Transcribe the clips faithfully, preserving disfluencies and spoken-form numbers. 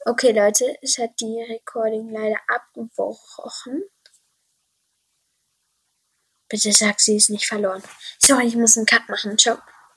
Okay, Leute, es hat die Recording leider abgebrochen. Bitte sag, sie ist nicht verloren. Sorry, ich muss einen Cut machen. Ciao.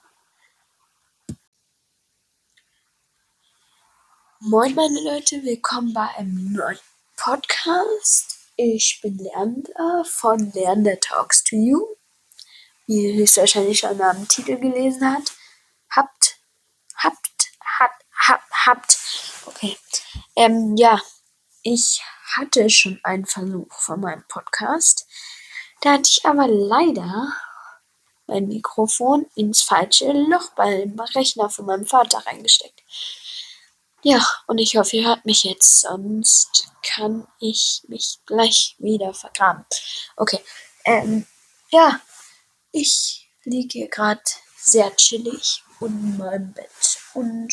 Moin, meine Leute, willkommen bei einem neuen Podcast. Ich bin Leander von Leander Talks to You. Wie ihr höchstwahrscheinlich schon am Titel gelesen habt. Habt, habt, habt, habt, habt. Okay. Ähm, ja, ich hatte schon einen Versuch von meinem Podcast. Da hatte ich aber leider mein Mikrofon ins falsche Loch beim Rechner von meinem Vater reingesteckt. Ja, und ich hoffe, ihr hört mich jetzt, sonst kann ich mich gleich wieder vergraben. Okay, ähm, ja, ich liege hier gerade sehr chillig in meinem Bett und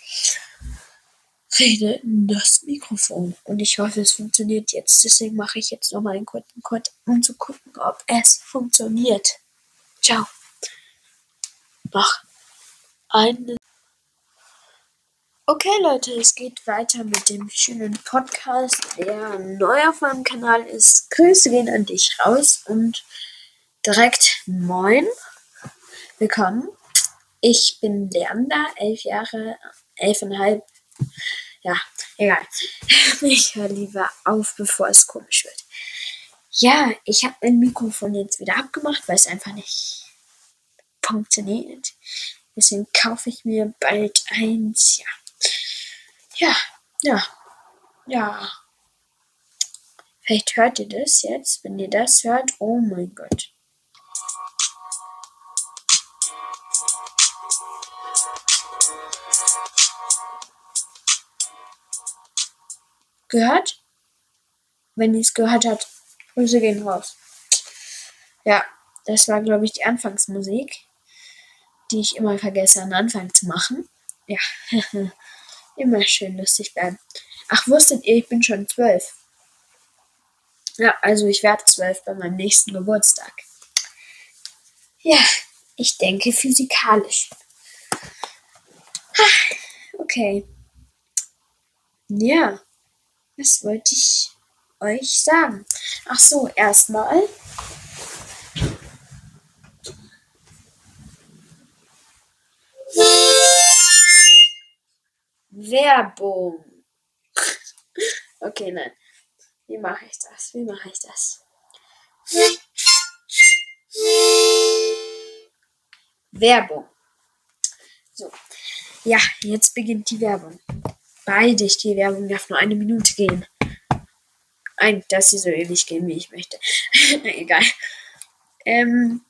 rede in das Mikrofon. Und ich hoffe, es funktioniert jetzt. Deswegen mache ich jetzt nochmal einen kurzen Cut, um zu gucken, ob es funktioniert. Ciao. Noch eine. Okay, Leute, es geht weiter mit dem schönen Podcast, der neu auf meinem Kanal ist. Grüße gehen an dich raus und direkt moin. Willkommen. Ich bin Leander, elf Jahre, elfeinhalb. Ja, egal. Ich höre lieber auf, bevor es komisch wird. Ja, ich habe mein Mikrofon jetzt wieder abgemacht, weil es einfach nicht funktioniert. Deswegen kaufe ich mir bald eins. Ja. Ja, ja, ja. Vielleicht hört ihr das jetzt. Wenn ihr das hört, oh mein Gott. Gehört? Wenn ihr es gehört habt, Grüße gehen raus. Ja, das war, glaube ich, die Anfangsmusik, die ich immer vergesse, am Anfang zu machen. Ja, immer schön lustig bleiben. Ach, wusstet ihr, ich bin schon zwölf. Ja, also ich werde zwölf bei meinem nächsten Geburtstag. Ja, ich denke physikalisch. Okay. Ja, was wollte ich euch sagen? Ach so, erstmal. Werbung. Okay, nein. Wie mache ich das? Wie mache ich das? Werbung. So. Ja, jetzt beginnt die Werbung. Beide, die Werbung darf nur eine Minute gehen. Eigentlich darf sie so ewig gehen, wie ich möchte. Egal. Ähm,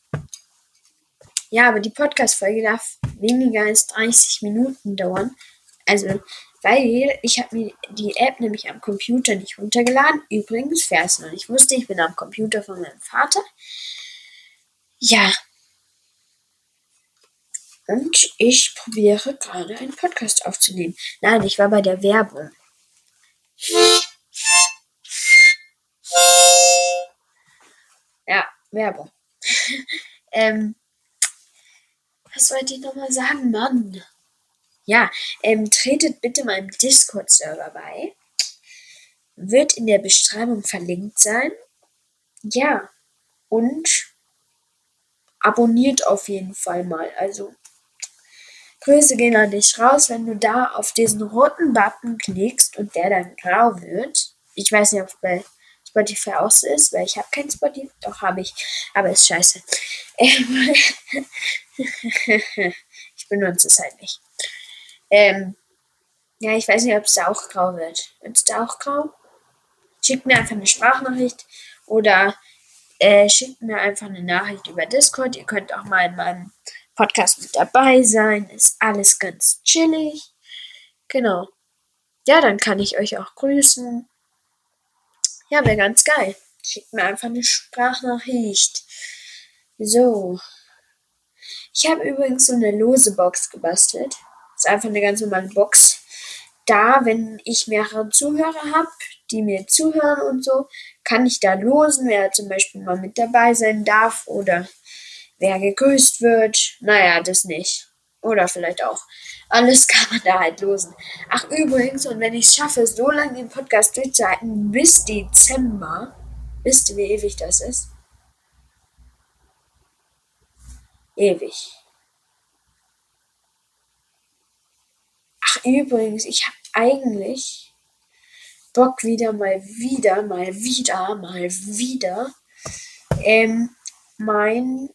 ja, aber die Podcast-Folge darf weniger als dreißig Minuten dauern. Also, weil ich habe mir die App nämlich am Computer nicht runtergeladen. Übrigens, wer es noch nicht wusste, ich bin am Computer von meinem Vater. Ja. Und ich probiere gerade einen Podcast aufzunehmen. Nein, ich war bei der Werbung. Ja, Werbung. ähm, was wollte ich nochmal sagen, Mann? Ja, ähm, tretet bitte meinem Discord-Server bei. Wird in der Beschreibung verlinkt sein. Ja, und abonniert auf jeden Fall mal. Also, Grüße gehen an dich raus, wenn du da auf diesen roten Button klickst und der dann grau wird. Ich weiß nicht, ob es bei Spotify auch so ist, weil ich habe kein Spotify. Doch, habe ich. Aber ist scheiße. Ähm ich benutze es halt nicht. Ähm, ja, ich weiß nicht, ob es da auch grau wird. Wird es da auch grau? Schickt mir einfach eine Sprachnachricht oder äh, schickt mir einfach eine Nachricht über Discord. Ihr könnt auch mal in meinem Podcast mit dabei sein. Ist alles ganz chillig. Genau. Ja, dann kann ich euch auch grüßen. Ja, wäre ganz geil. Schickt mir einfach eine Sprachnachricht. So. Ich habe übrigens so eine lose Box gebastelt. Das ist einfach eine ganz normale Box. Da, wenn ich mehrere Zuhörer habe, die mir zuhören und so, kann ich da losen, wer zum Beispiel mal mit dabei sein darf oder wer gegrüßt wird. Naja, das nicht. Oder vielleicht auch. Alles kann man da halt losen. Ach, übrigens, und wenn ich es schaffe, so lange den Podcast durchzuhalten, bis Dezember, wisst ihr, wie ewig das ist? Ewig. Ach, übrigens, ich habe eigentlich Bock wieder mal wieder, mal wieder, mal wieder, ähm, mein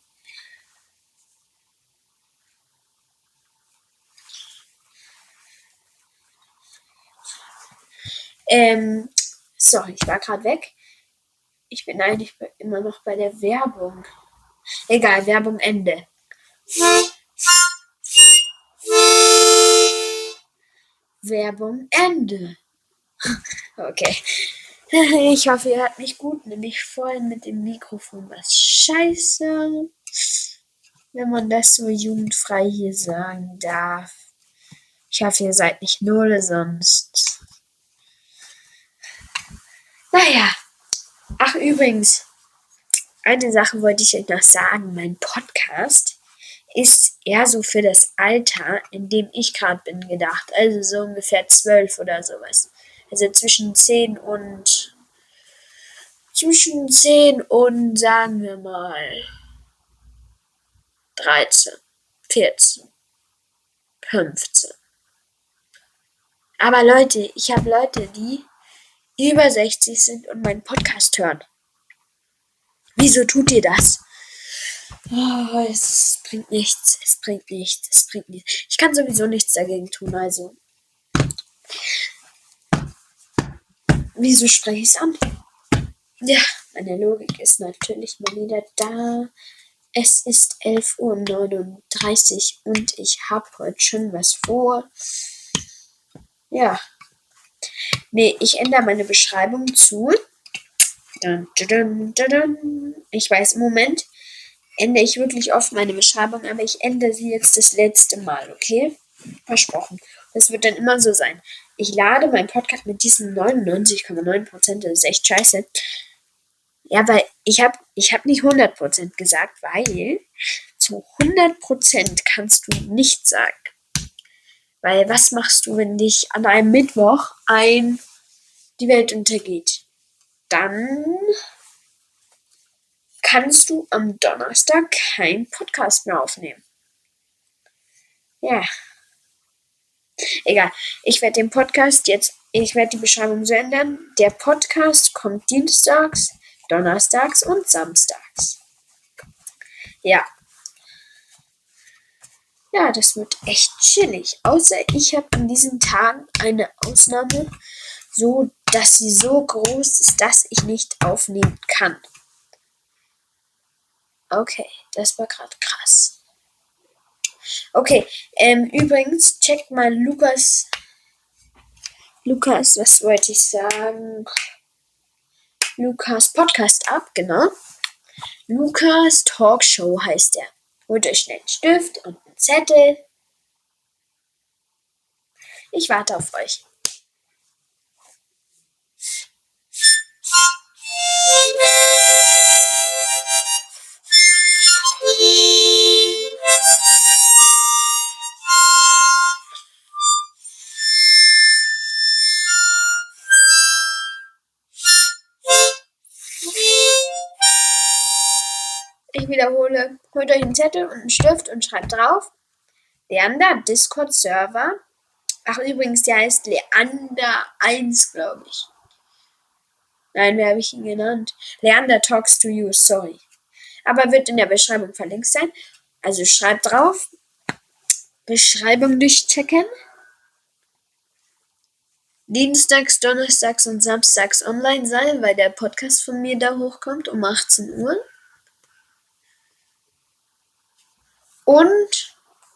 Ähm, sorry, ich war gerade weg. Ich bin eigentlich immer noch bei der Werbung. Egal, Werbung Ende. Werbung Ende. Okay. Ich hoffe, ihr hört mich gut. Nämlich vorhin mit dem Mikrofon was scheiße. Wenn man das so jugendfrei hier sagen darf. Ich hoffe, ihr seid nicht null, sonst. Naja. Ach, übrigens. Eine Sache wollte ich euch noch sagen. Mein Podcast ist eher so für das Alter, in dem ich gerade bin, gedacht. Also so ungefähr zwölf oder sowas. Also zwischen zehn und zwischen zehn und sagen wir mal dreizehn, vierzehn, fünfzehn. Aber Leute, ich habe Leute, die über sechzig sind und meinen Podcast hören. Wieso tut ihr das? Oh, es bringt nichts, es bringt nichts, es bringt nichts. Ich kann sowieso nichts dagegen tun, also. Wieso spreche ich es an? Ja, meine Logik ist natürlich mal wieder da. Es ist elf Uhr neununddreißig und ich habe heute schon was vor. Ja. Nee, ich ändere meine Beschreibung zu. Dun, dun, dun, dun. Ich weiß, im Moment ändere ich wirklich oft meine Beschreibung, aber ich ändere sie jetzt das letzte Mal, okay? Versprochen. Das wird dann immer so sein. Ich lade meinen Podcast mit diesen neunundneunzig Komma neun Prozent, das ist echt scheiße. Ja, weil ich habe ich hab nicht hundert Prozent gesagt, weil zu hundert Prozent kannst du nicht sagen. Weil was machst du, wenn dich an einem Mittwoch ein die Welt untergeht? Dann kannst du am Donnerstag keinen Podcast mehr aufnehmen. Ja. Egal. Ich werde den Podcast jetzt, ich werde die Beschreibung so ändern. Der Podcast kommt dienstags, donnerstags und samstags. Ja. Ja, das wird echt chillig. Außer ich habe an diesen Tagen eine Ausnahme, so dass sie so groß ist, dass ich nicht aufnehmen kann. Okay, das war gerade krass. Okay, ähm, übrigens, checkt mal Lukas, Lukas, was wollte ich sagen? Lukas Podcast ab, genau. Lukas Talkshow heißt er. Holt euch schnell einen Stift und einen Zettel. Ich warte auf euch. Ich wiederhole, holt euch einen Zettel und einen Stift und schreibt drauf. Leander Discord Server. Ach übrigens, der heißt Leander eins, glaube ich. Nein, wie habe ich ihn genannt? Leander Talks to You, sorry. Aber wird in der Beschreibung verlinkt sein. Also schreibt drauf. Beschreibung durchchecken. Dienstags, Donnerstags und Samstags online sein, weil der Podcast von mir da hochkommt um achtzehn Uhr. Und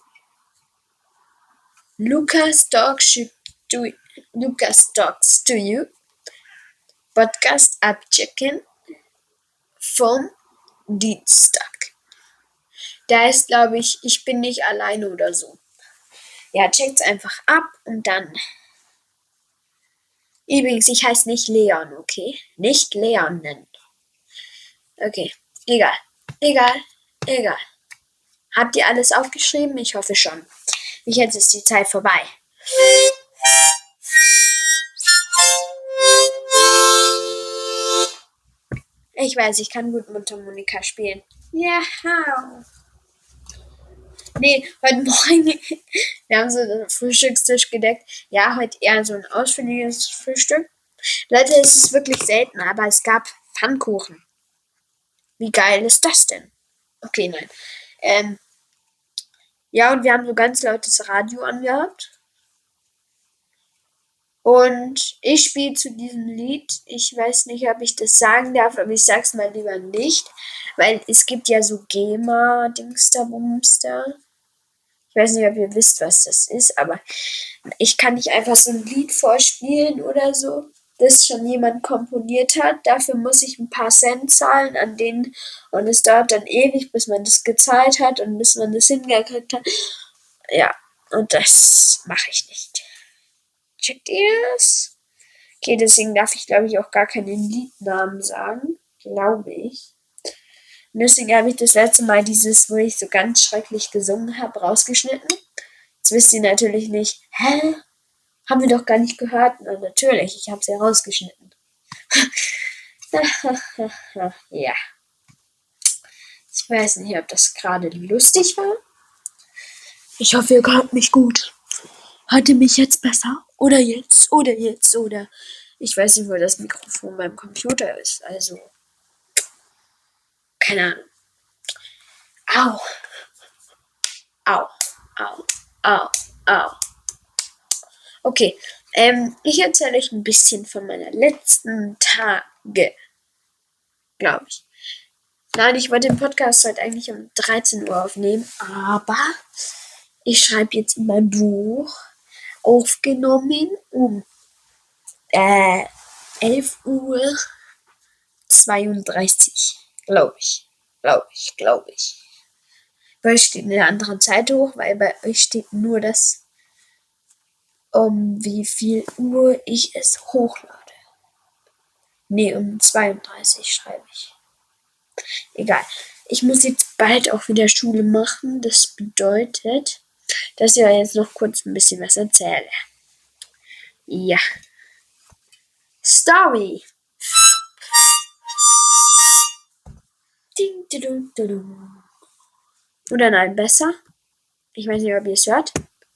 Lukas Talks to, Lukas Talks to You Podcast abchecken vom Dienstag. Da ist, glaube ich, ich bin nicht alleine oder so. Ja, checkt's einfach ab und dann. Übrigens, ich heiße nicht Leon, okay? Nicht Leon nennen. Okay, egal. Egal. Egal. Habt ihr alles aufgeschrieben? Ich hoffe schon. Jetzt ist die Zeit vorbei. Ich weiß, ich kann gut Mundharmonika spielen. Ja. Nee, heute Morgen, wir haben so den Frühstückstisch gedeckt. Ja, heute eher so ein ausführliches Frühstück. Leute, es ist wirklich selten, aber es gab Pfannkuchen. Wie geil ist das denn? Okay, nein. Ähm, ja, und wir haben so ganz lautes Radio angehabt. Und ich spiele zu diesem Lied. Ich weiß nicht, ob ich das sagen darf, aber ich sag's mal lieber nicht. Weil es gibt ja so GEMA-Dingster-Bumster. Ich weiß nicht, ob ihr wisst, was das ist, aber ich kann nicht einfach so ein Lied vorspielen oder so, das schon jemand komponiert hat. Dafür muss ich ein paar Cent zahlen an den und es dauert dann ewig, bis man das gezahlt hat und bis man das hingekriegt hat. Ja, und das mache ich nicht. Checkt ihr es? Okay, deswegen darf ich, glaube ich, auch gar keinen Liednamen sagen. Glaube ich. Und deswegen habe ich das letzte Mal dieses, wo ich so ganz schrecklich gesungen habe, rausgeschnitten. Jetzt wisst ihr natürlich nicht, hä? Haben wir doch gar nicht gehört. Na, natürlich, ich habe es ja rausgeschnitten. Ja. Ich weiß nicht, ob das gerade lustig war. Ich hoffe, ihr hört mich gut. Hört ihr mich jetzt besser? Oder jetzt? Oder jetzt? Oder ich weiß nicht, wo das Mikrofon beim Computer ist. Also, keine Ahnung. Au. Au. Au. Au. Au. Okay, ähm, ich erzähle euch ein bisschen von meiner letzten Tage. Glaube ich. Nein, ich wollte den Podcast heute eigentlich um dreizehn Uhr aufnehmen, aber ich schreibe jetzt in mein Buch aufgenommen um äh, elf Uhr zweiunddreißig. Glaube ich. Glaube ich, glaube ich. Bei euch steht eine andere Zeit hoch, weil bei euch steht nur das, um wie viel Uhr ich es hochlade. Nee, um zweiunddreißig schreibe ich. Egal. Ich muss jetzt bald auch wieder Schule machen. Das bedeutet, dass ich jetzt noch kurz ein bisschen was erzähle. Ja. Story. Ding, ding, ding. Oder nein, besser. Ich weiß nicht, ob ihr es hört.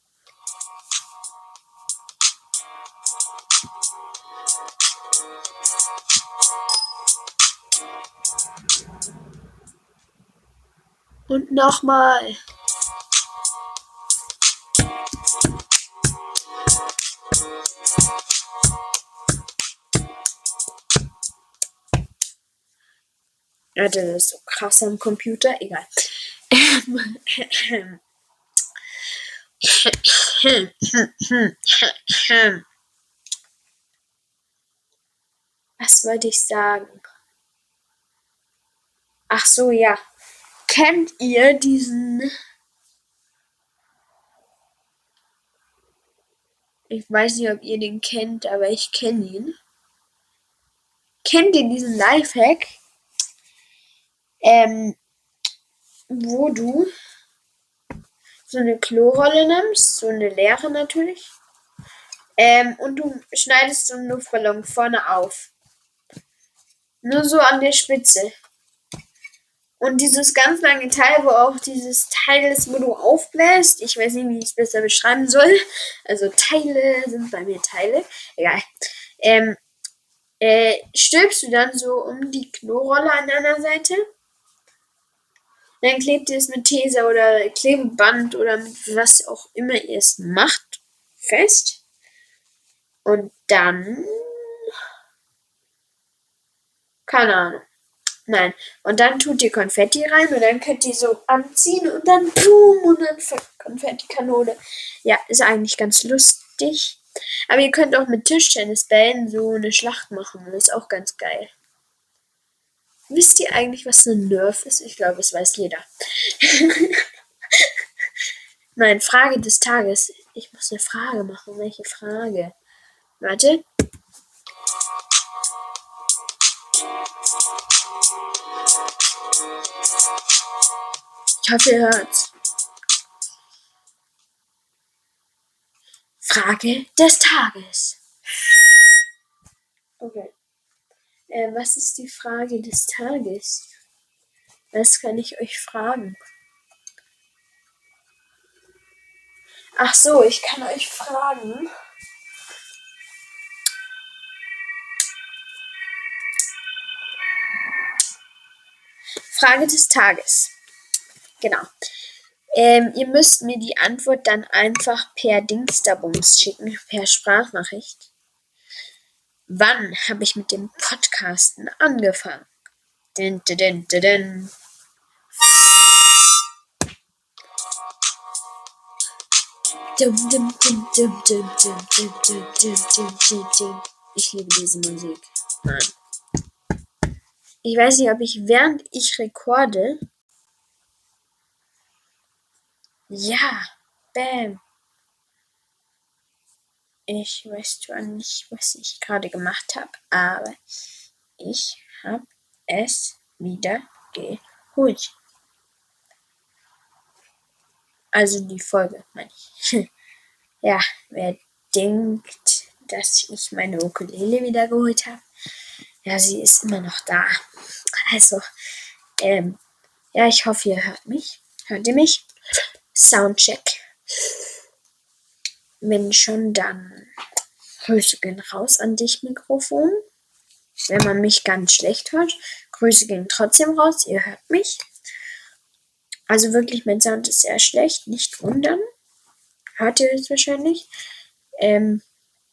Und nochmal. Ja, das ist so krass am Computer. Egal. Was wollte ich sagen? Ach so, ja. Kennt ihr diesen... Ich weiß nicht, ob ihr den kennt, aber ich kenne ihn. Kennt ihr diesen Lifehack? Ähm, wo du so eine Klorolle nimmst, so eine leere natürlich, ähm, und du schneidest so einen Luftballon vorne auf. Nur so an der Spitze. Und dieses ganz lange Teil, wo auch dieses Teil ist, wo du aufbläst, ich weiß nicht, wie ich es besser beschreiben soll. Also Teile sind bei mir Teile. Egal. Ähm, äh, stülpst du dann so um die Klorolle an einer Seite. Dann klebt ihr es mit Tesa oder Klebeband oder mit was auch immer ihr es macht fest. Und dann... Keine Ahnung. Nein. Und dann tut ihr Konfetti rein und dann könnt ihr so anziehen und dann boom und dann Konfettikanone. Ja, ist eigentlich ganz lustig. Aber ihr könnt auch mit Tischtennisbällen so eine Schlacht machen. Das ist auch ganz geil. Wisst ihr eigentlich, was ein Nerf ist? Ich glaube, es weiß jeder. Nein, Frage des Tages. Ich muss eine Frage machen. Welche Frage? Warte. Ich hoffe, ihr hört's. Frage des Tages. Okay. Äh, was ist die Frage des Tages? Was kann ich euch fragen? Ach so, ich kann euch fragen. Frage des Tages. Genau. Ähm, ihr müsst mir die Antwort dann einfach per Dingsterbums schicken, per Sprachnachricht. Wann habe ich mit dem Podcasten angefangen? Din, din, din, din, din. Dum, dum, dum, dum, dum, dum, dum, dum, dum, dum, dum, dum. Ich liebe diese Musik. Nein. Ich weiß nicht, ob ich während ich rekorde. Ja, bam. Ich weiß zwar nicht, was ich gerade gemacht habe, aber ich habe es wieder geholt. Also die Folge, meine ich. Ja, wer denkt, dass ich meine Ukulele wieder geholt habe? Ja, sie ist immer noch da. Also, ähm, ja, ich hoffe, ihr hört mich. Hört ihr mich? Soundcheck. Wenn schon, dann Grüße gehen raus an dich, Mikrofon. Wenn man mich ganz schlecht hört, Grüße gehen trotzdem raus. Ihr hört mich. Also wirklich, mein Sound ist sehr schlecht. Nicht wundern. Hört ihr es wahrscheinlich? Ähm,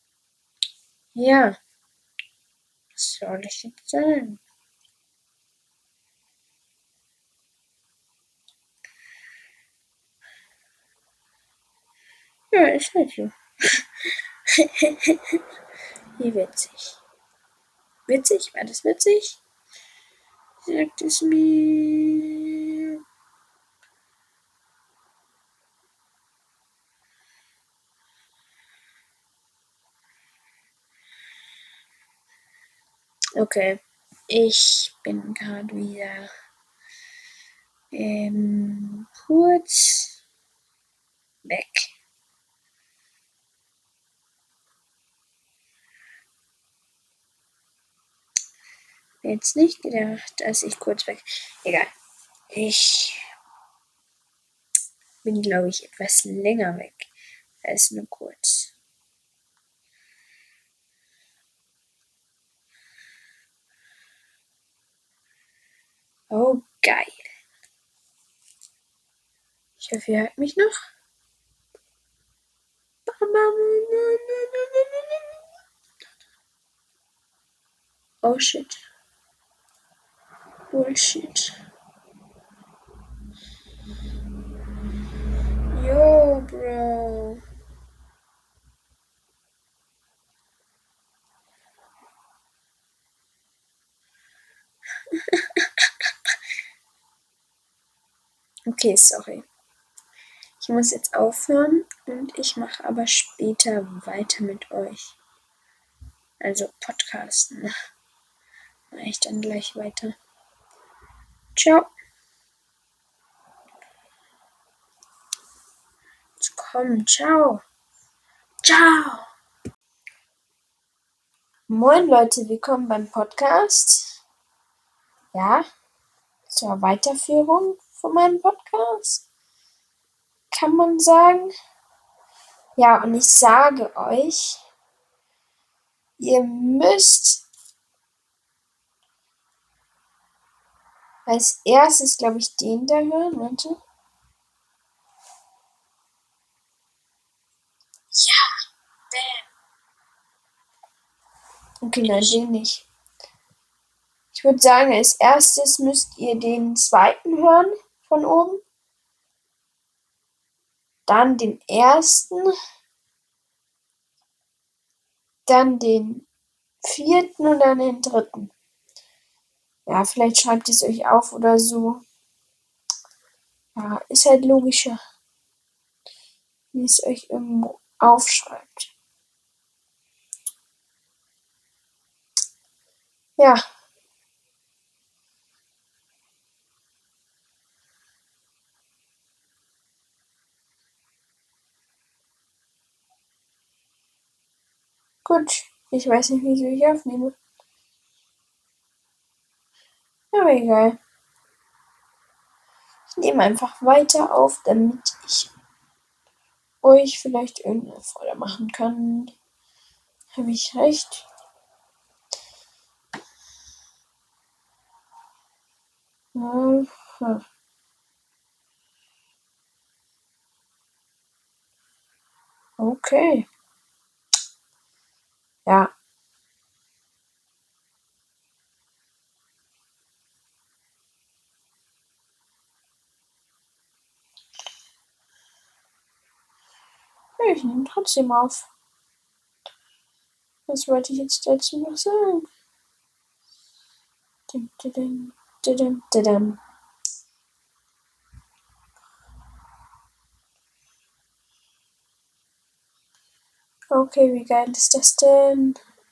ja. Was soll ich jetzt sagen? Ja, ist halt so. Wie witzig. Witzig? War das witzig? Sagt es mir. Okay. Ich bin gerade wieder ähm, kurz weg. Jetzt nicht gedacht, dass ich kurz weg. Egal. Ich bin, glaube ich, etwas länger weg als nur kurz. Oh, geil. Ich hoffe, ihr hört mich noch. Oh, shit. Bullshit. Yo, Bro. Okay, sorry. Ich muss jetzt aufhören und ich mache aber später weiter mit euch. Also Podcasten. Mache ich dann gleich weiter. Ciao. Jetzt komm, ciao. Ciao. Moin Leute, willkommen beim Podcast. Ja, zur Weiterführung von meinem Podcast, kann man sagen. Ja, und ich sage euch, ihr müsst als erstes, glaube ich, den da hören. Warte. Ja, bam. Okay, nein, den nicht. Ich würde sagen, als erstes müsst ihr den zweiten hören von oben. Dann den ersten. Dann den vierten und dann den dritten. Ja, vielleicht schreibt es euch auf oder so. Ja, ist halt logischer, wie es euch irgendwo aufschreibt. Ja. Gut, ich weiß nicht, wieso ich aufnehme. Aber egal. Ich nehme einfach weiter auf, damit ich euch vielleicht irgendeine Freude machen kann. Habe ich recht? Mhm. Okay. Ja. Ich nehme trotzdem auf. Was wollte ich jetzt dazu noch sagen? Dim, didim, didim, didim. Okay, wie geil ist das denn?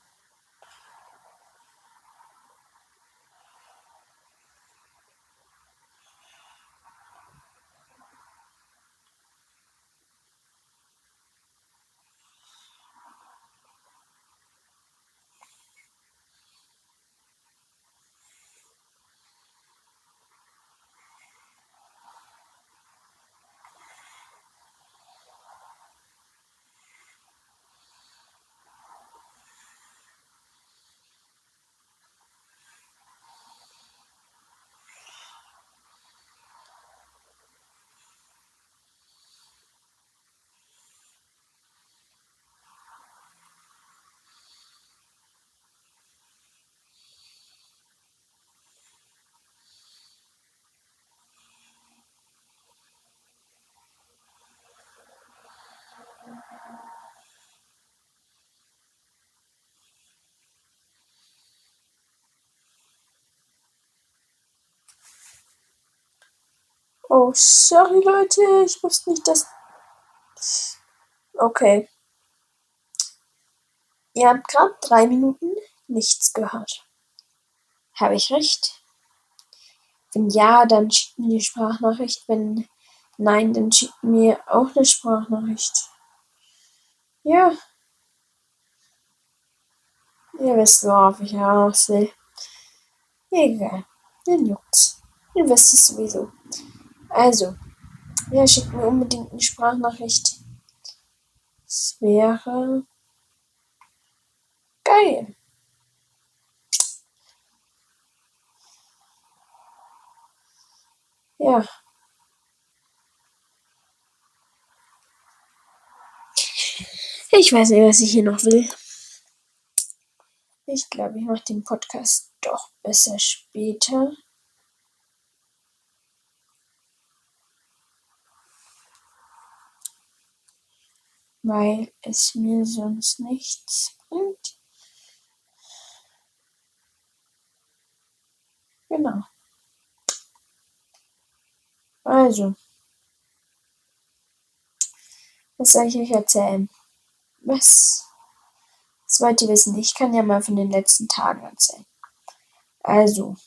Oh, sorry Leute, ich wusste nicht, dass... Okay. Ihr habt gerade drei Minuten nichts gehört. Habe ich recht? Wenn ja, dann schickt mir die Sprachnachricht. Wenn nein, dann schickt mir auch eine Sprachnachricht. Ja, ihr wisst, worauf ich hinaus will. Egal, dann juckt's. Ihr wisst es sowieso. Also, ja, schickt mir unbedingt eine Sprachnachricht. Es wäre geil. Ja. Ich weiß nicht, was ich hier noch will. Ich glaube, ich mache den Podcast doch besser später. Weil es mir sonst nichts bringt. Genau. Also, was soll ich euch erzählen? Was, was wollt ihr wissen? Ich kann ja mal von den letzten Tagen erzählen. Also,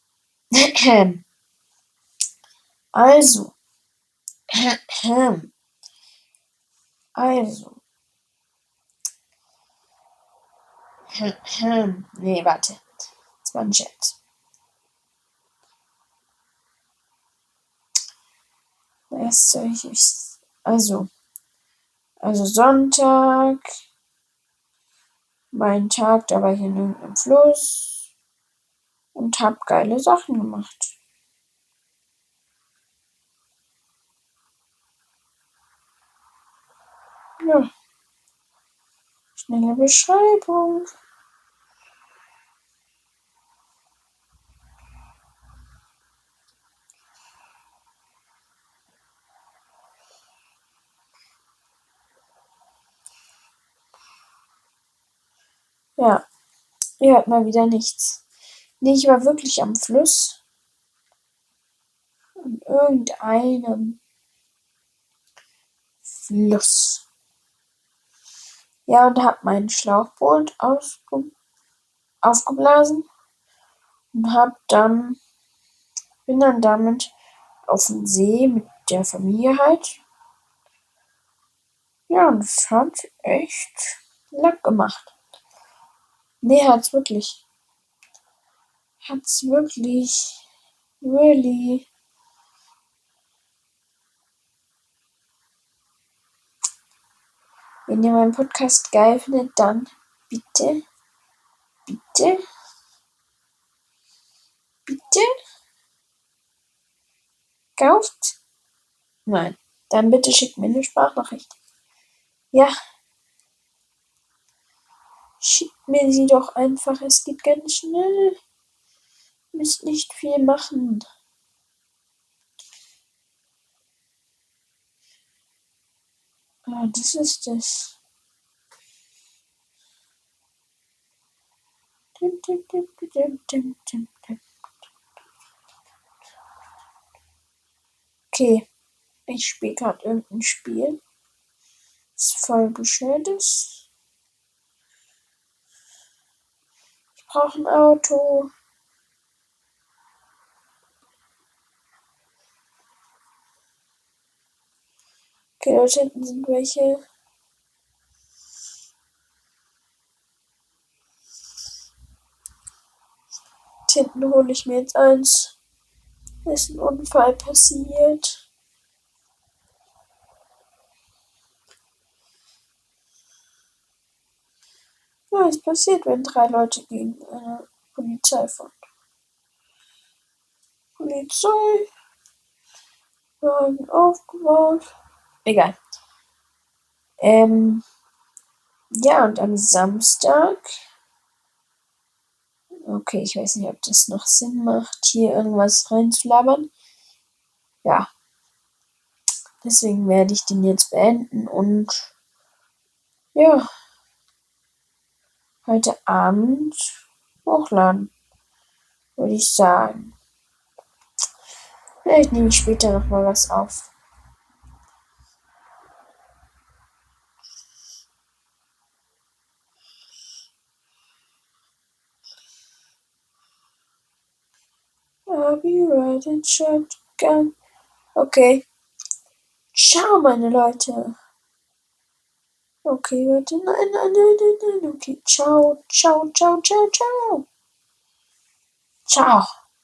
also, also, nee, warte, das war ein Scherz. Was soll ich euch, also, also Sonntag, mein Tag, da war ich in irgendeinem Fluss und hab geile Sachen gemacht. Ja. Schnelle Beschreibung. Ja, ihr hört mal wieder nichts. Nee, ich war wirklich am Fluss. An irgendeinem Fluss. Ja, und hab mein Schlauchboot ausge aufgeblasen und hab dann, bin dann damit auf den See mit der Familie halt. Ja, und es hat echt Lack gemacht. Nee, hat's wirklich. Hat's wirklich. Really. Wenn ihr meinen Podcast geil findet, dann bitte, bitte, bitte kauft. Nein. Dann bitte schickt mir eine Sprachnachricht. Ja, schickt mir sie doch einfach. Es geht ganz schnell. Müsst nicht viel machen. Ah, das ist es. Okay, ich spiele gerade irgendein Spiel. Das voll bescheuert ist. Ich brauche ein Auto. Okay, dort hinten sind welche. Hinten hole ich mir jetzt eins. Ist ein Unfall passiert. Ja, es passiert, wenn drei Leute gegen eine Polizei fahren. Polizei. Wagen aufgebaut. Egal. Ähm, ja, und am Samstag. Okay, ich weiß nicht, ob das noch Sinn macht, hier irgendwas reinzulabern. Ja. Deswegen werde ich den jetzt beenden und ja, heute Abend hochladen, würde ich sagen. Vielleicht nehme ich später noch mal was auf. I'll be riding shotgun. Okay. Ciao, meine Leute. Okay, warte. Nein, nein, nein, nein, nein. Okay, ciao, ciao, ciao, ciao, ciao. Ciao.